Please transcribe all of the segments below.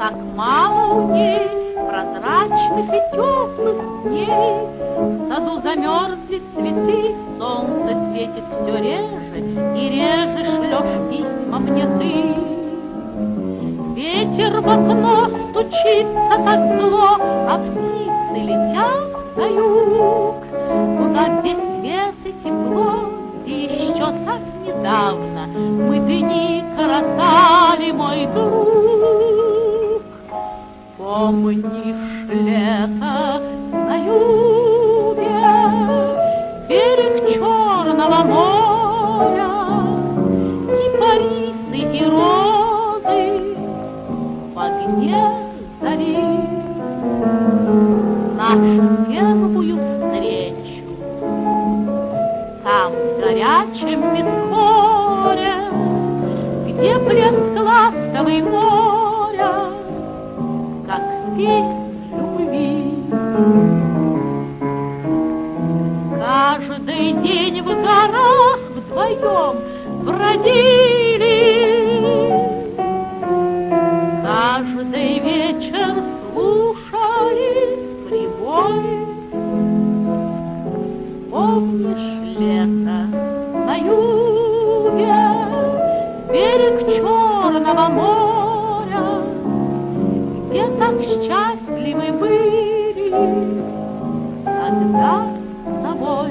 как мало у ней прозрачных и теплых дней. В саду замерзли цветы, солнце светит все реже, и реже шлешь письма мне ты. Ветер в окно стучится так зло, а птицы летят на юг, куда здесь свет и тепло, и еще так недавно мы дни коротали, мой друг. Помнишь лето на юге, берег Черного моря, кипарисы и розы в огне зари? Нашу первую встречу там, в горячем Бесхоре, где блеск ласковый моря, как песнь любви. Каждый день в горах вдвоем бродили, каждый вечер слушали прибой. Помнишь лето на юге, берег Черного моря, где так счастливы были тогда с тобой?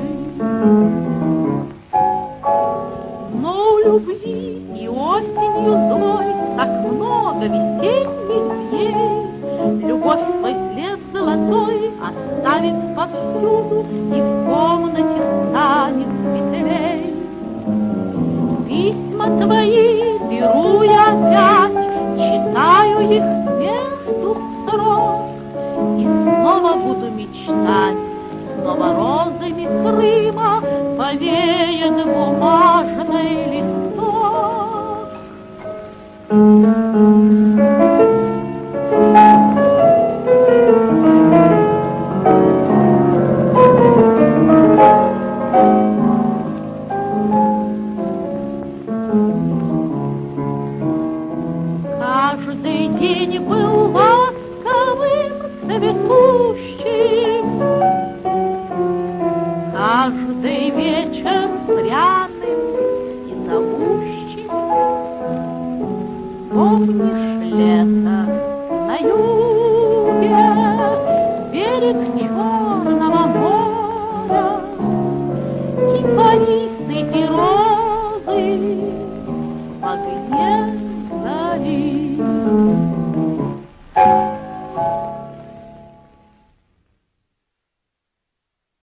Но у любви и осенью злой так много весенних дней. Любовь свой след золотой оставит повсюду, и в комнате станет светлей. Письма твои беру я опять, читаю их между строк, и снова буду мечтать, снова розами Крыма повеет бумажный листок. Каждый день был ласковым, цветущим, каждый вечер пряным и зовущим. Помнишь лето на юге, берег Черного моря, кипарисы и розы в огне